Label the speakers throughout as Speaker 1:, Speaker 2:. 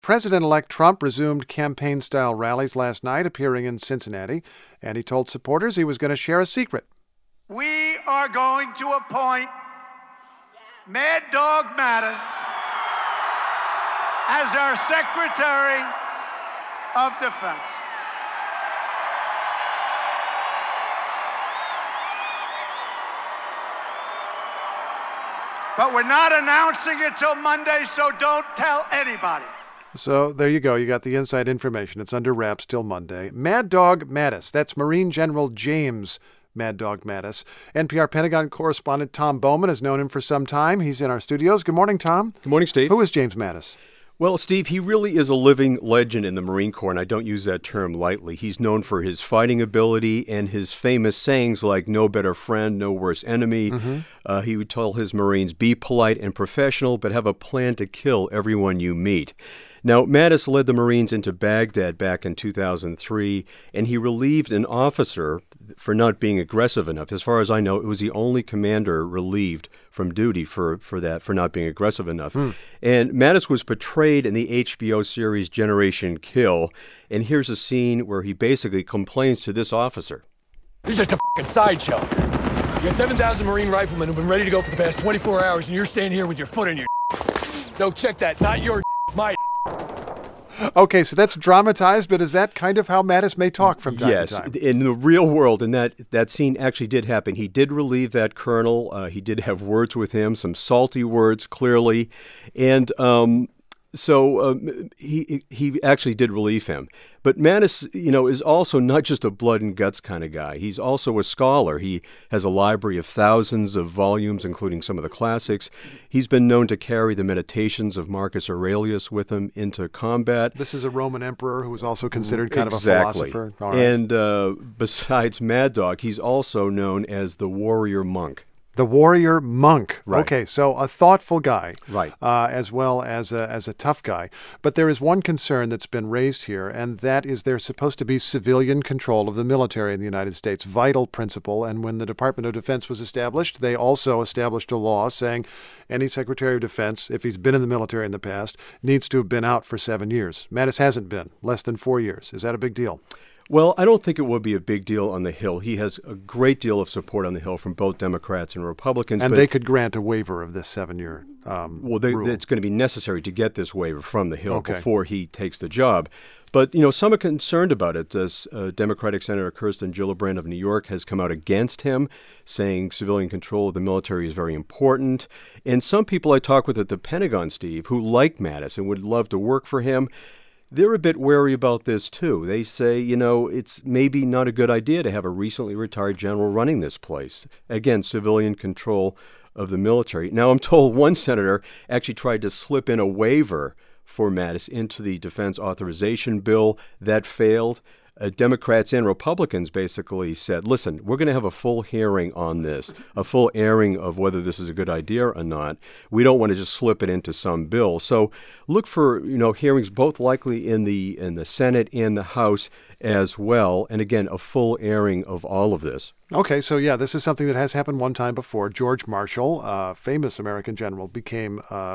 Speaker 1: President-elect Trump resumed campaign-style rallies last night, appearing in Cincinnati, and he told supporters he was going to share a secret.
Speaker 2: We are going to appoint Mad Dog Mattis as our Secretary of Defense. But we're not announcing it till Monday, so don't tell anybody.
Speaker 1: So there you go. You got the inside information. It's under wraps till Monday. Mad Dog Mattis. That's Marine General James Mad Dog Mattis. NPR Pentagon correspondent Tom Bowman has known him for some time. He's in our studios. Good morning, Tom.
Speaker 3: Good morning, Steve.
Speaker 1: Who is James Mattis?
Speaker 3: Well, Steve, he really is a living legend in the Marine Corps, and I don't use that term lightly. He's known for his fighting ability and his famous sayings like, no better friend, no worse enemy. He would tell his Marines, be polite and professional, but have a plan to kill everyone you meet. Now, Mattis led the Marines into Baghdad back in 2003, and he relieved an officer for not being aggressive enough. As far as I know, it was the only commander relieved from duty for not being aggressive enough. And Mattis was portrayed in the HBO series Generation Kill, and here's a scene where he basically complains to this officer.
Speaker 4: This is just a fucking sideshow. You got 7,000 Marine riflemen who've been ready to go for the past 24 hours, and you're staying here with your foot in your No, check that. Not your my
Speaker 1: Okay, so that's dramatized, but is that kind of how Mattis may talk from time to time?
Speaker 3: Yes, in the real world, and that scene actually did happen. He did relieve that colonel. He did have words with him, some salty words, clearly. And so he actually did relieve him. But Mattis, is also not just a blood and guts kind of guy. He's also a scholar. He has a library of thousands of volumes, including some of the classics. He's been known to carry the meditations of Marcus Aurelius with him into combat.
Speaker 1: This is a Roman emperor who was also considered kind of a philosopher. All right.
Speaker 3: And besides Mad Dog, he's also known as the warrior monk.
Speaker 1: The warrior monk.
Speaker 3: Right.
Speaker 1: Okay, so a thoughtful guy,
Speaker 3: right,
Speaker 1: as well as a tough guy. But there is one concern that's been raised here, and that is there's supposed to be civilian control of the military in the United States, vital principle. And when the Department of Defense was established, they also established a law saying any Secretary of Defense, if he's been in the military in the past, needs to have been out for 7 years. Mattis hasn't been, less than 4 years. Is that a big deal?
Speaker 3: Well, I don't think it would be a big deal on the Hill. He has a great deal of support on the Hill from both Democrats and Republicans.
Speaker 1: And they could grant a waiver of this 7-year rule.
Speaker 3: It's going to be necessary to get this waiver from the Hill before he takes the job. But, some are concerned about it. Democratic Senator Kirsten Gillibrand of New York has come out against him, saying civilian control of the military is very important. And some people I talk with at the Pentagon, Steve, who like Mattis and would love to work for him, they're a bit wary about this, too. They say, it's maybe not a good idea to have a recently retired general running this place. Again, civilian control of the military. Now, I'm told one senator actually tried to slip in a waiver for Mattis into the defense authorization bill. That failed. Democrats and Republicans basically said, listen, we're going to have a full hearing on this, a full airing of whether this is a good idea or not. We don't want to just slip it into some bill. So look for, hearings both likely in the Senate and the House as well. And again, a full airing of all of this.
Speaker 1: Okay, so this is something that has happened one time before. George Marshall, famous American general, became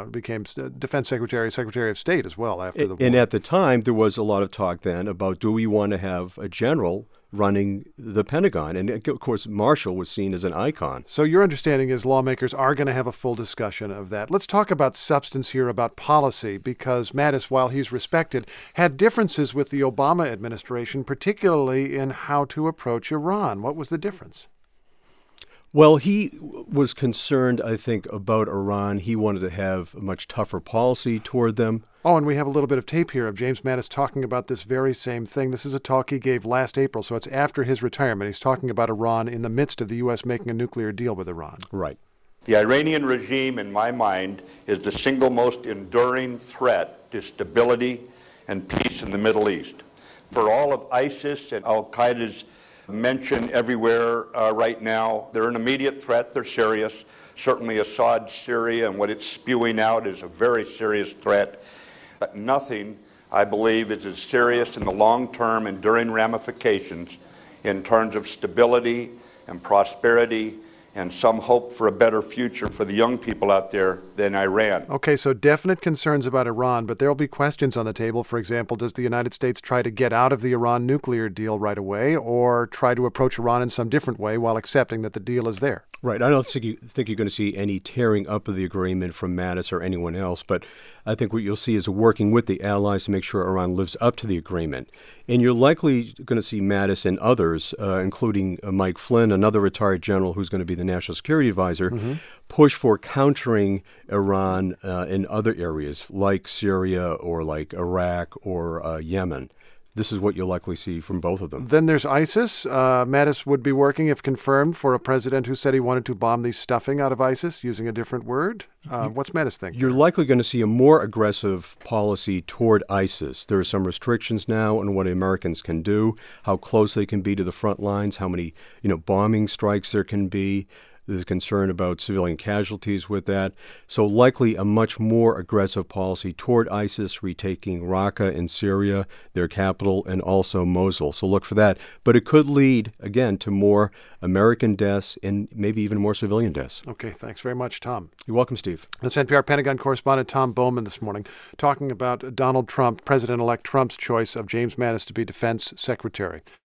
Speaker 1: Defense Secretary of State as well after the war.
Speaker 3: And at the time, there was a lot of talk then about, do we want to have a general running the Pentagon? And, of course, Marshall was seen as an icon.
Speaker 1: So your understanding is lawmakers are going to have a full discussion of that. Let's talk about substance here, about policy, because Mattis, while he's respected, had differences with the Obama administration, particularly in how to approach Iran. What was the difference?
Speaker 3: Well, he was concerned, I think, about Iran. He wanted to have a much tougher policy toward them.
Speaker 1: Oh, and we have a little bit of tape here of James Mattis talking about this very same thing. This is a talk he gave last April, so it's after his retirement. He's talking about Iran in the midst of the U.S. making a nuclear deal with Iran.
Speaker 3: Right.
Speaker 5: The Iranian regime, in my mind, is the single most enduring threat to stability and peace in the Middle East. For all of ISIS and al-Qaeda's mention everywhere right now, they're an immediate threat. They're serious. Certainly Assad's Syria and what it's spewing out is a very serious threat. But nothing, I believe, is as serious in the long-term enduring ramifications in terms of stability and prosperity and some hope for a better future for the young people out there than Iran.
Speaker 1: Okay, so definite concerns about Iran, but there will be questions on the table. For example, does the United States try to get out of the Iran nuclear deal right away, or try to approach Iran in some different way while accepting that the deal is there?
Speaker 3: Right. I don't think you're going to see any tearing up of the agreement from Mattis or anyone else, but I think what you'll see is working with the allies to make sure Iran lives up to the agreement. And you're likely going to see Mattis and others, including Mike Flynn, another retired general who's going to be the national security advisor, push for countering Iran in other areas like Syria or like Iraq or Yemen. This is what you'll likely see from both of them.
Speaker 1: Then there's ISIS. Mattis would be working, if confirmed, for a president who said he wanted to bomb the stuffing out of ISIS, using a different word. What's Mattis think?
Speaker 3: You're likely going to see a more aggressive policy toward ISIS. There are some restrictions now on what Americans can do, how close they can be to the front lines, how many bombing strikes there can be. There's concern about civilian casualties with that. So likely a much more aggressive policy toward ISIS, retaking Raqqa in Syria, their capital, and also Mosul. So look for that. But it could lead, again, to more American deaths and maybe even more civilian deaths.
Speaker 1: Okay, thanks very much, Tom.
Speaker 3: You're welcome, Steve.
Speaker 1: That's NPR Pentagon correspondent Tom Bowman this morning, talking about Donald Trump, President-elect Trump's choice of James Mattis to be Defense Secretary.